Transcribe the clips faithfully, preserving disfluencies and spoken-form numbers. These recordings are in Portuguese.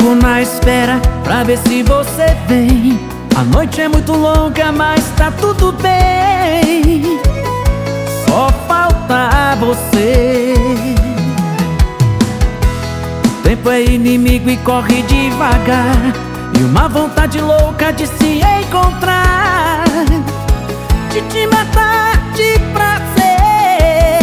Fico na espera pra ver se você vem. A noite é muito longa, mas tá tudo bem. Só falta você. O tempo é inimigo e corre devagar, e uma vontade louca de se encontrar, de te matar de prazer.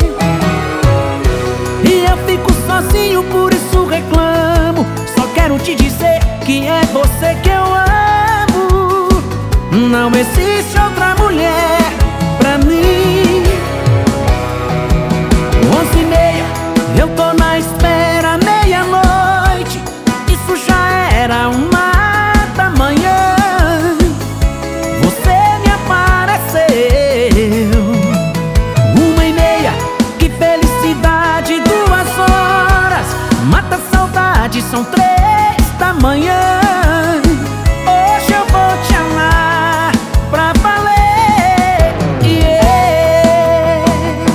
E eu fico sozinho, por isso reclamo. Só quero te dizer que é você que eu amo. Não existe outra mulher pra mim. Onze e meia, eu tô na espera, meia-noite. Isso já era uma da manhã. Você me apareceu. Uma e meia, que felicidade. Duas horas, mata a saudade. São três da manhã. Hoje eu vou te amar pra valer, yeah.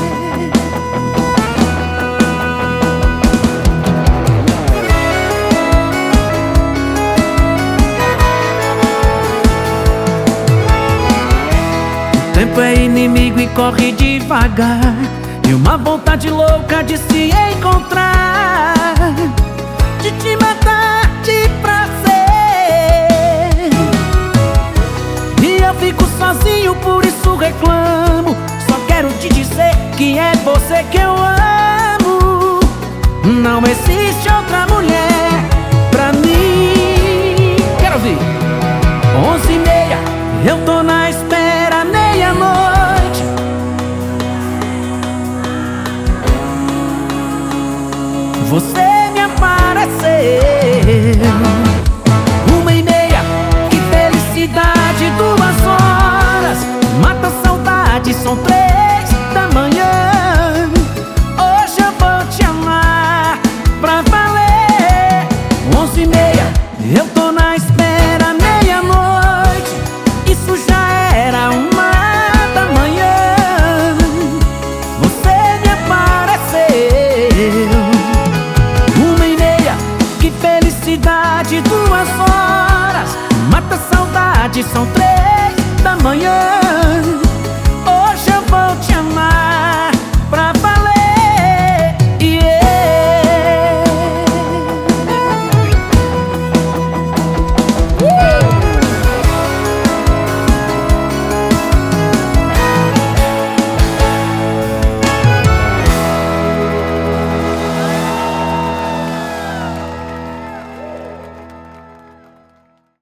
O tempo é inimigo e corre devagar, e uma vontade louca de se encontrar, de te matar de prazer. E eu fico sozinho, por isso reclamo. Só quero te dizer que é você que eu amo. Não existe outra mulher pra mim. Quero ouvir. Onze e meia, eu tô na espera, meia-noite. Você me apareceu. Uma e meia, que felicidade. Duas horas, mata a saudade. São três da manhã. Hoje eu vou te amar pra valer. Onze e meia, eu tô na espera, meia-noite. Isso já era uma da manhã. Você me apareceu. Felicidade, duas horas, mata a saudade. São três